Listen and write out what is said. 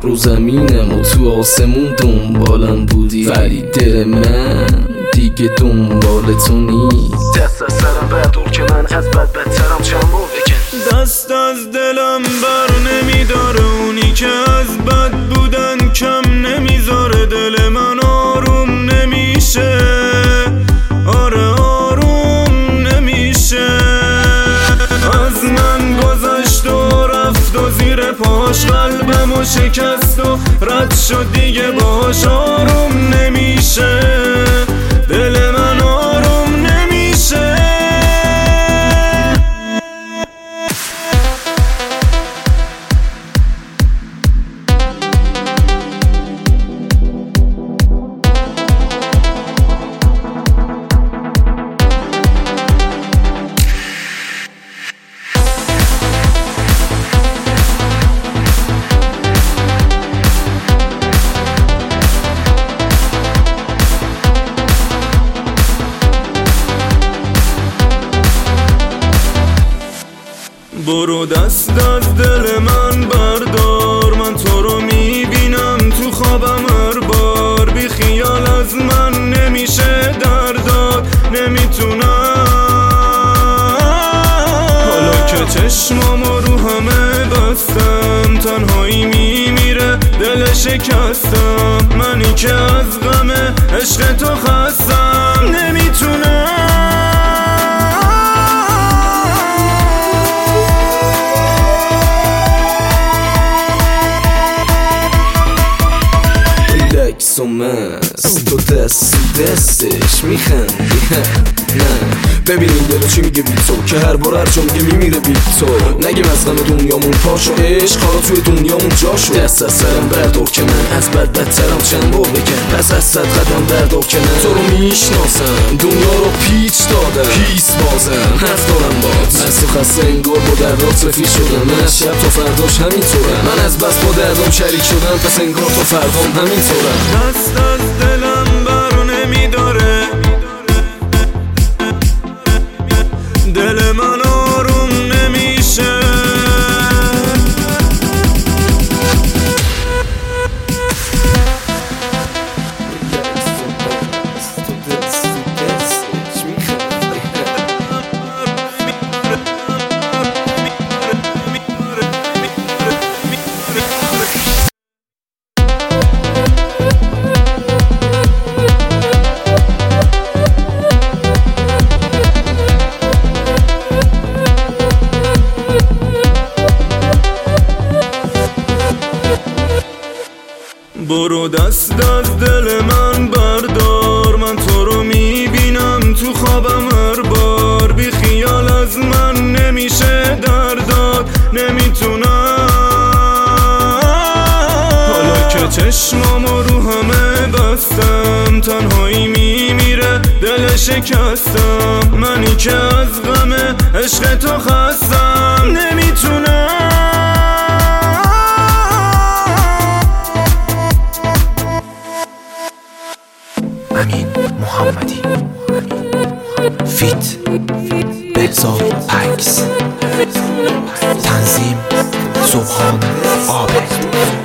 رو زمینم و تو آسمون دنبالم بودی، ولی دل من دیگه دنبال تو نیست. دست از سرم بردار که من از بد بدترم چند بار بکن. دست از دلم بر نمیداره، اونی که از بد بودن کم نمیذاره. دل من آروم نمیشه، آره آروم نمیشه. از من گذشت و رفت و زیر پاش قلبمو شکست و رد شد دیگه باش آروم نمیشه. دل من آروم نمیشه. برو دست از دل من بردار، من تو رو میبینم تو خوابم هر بار. بی خیال از من نمیشه درداد، نمیتونم. حالا که چشمامو رو همه بستم، تنهایی میمیره دل شکستم. منی که از غم عشق تو خستم، نمیتونم. و مست تو دستش میخندی نه ببین این دلو چی میگه بی تو، که هر بار هر جا میگه میمیره بی تو. نگیم از غم دنیامون پاشو، عشق حالا توی دنیامون جاشو. دست از سرم بردار که من از بد بدترم چند بار بکن. پس از 100 قدم بردار که من تو رو میشناسم، دنیا رو پیچ دادم پیس بازم. حرف دارم باز من تو خسته انگار با دردات رفیق شدم. من از شب تا فرداش همینطورم، من از بس با دردام شریک شدم. پس انگار تا فردام همینطورم. دست از دلم بر نمیداره، دل من آروم نمیشه. برو دست از دل من بردار، من تو رو میبینم تو خوابم هر بار. بی خیال از من نمیشه درداد، نمیتونم. حالا که چشمامو رو همه بستم، تنهایی میمیره دل شکستم. منی که از غم عشق تو خستم، نمیتونم. امین محمدی فیت بهزاد عکس، تنظیم سبحان عابد.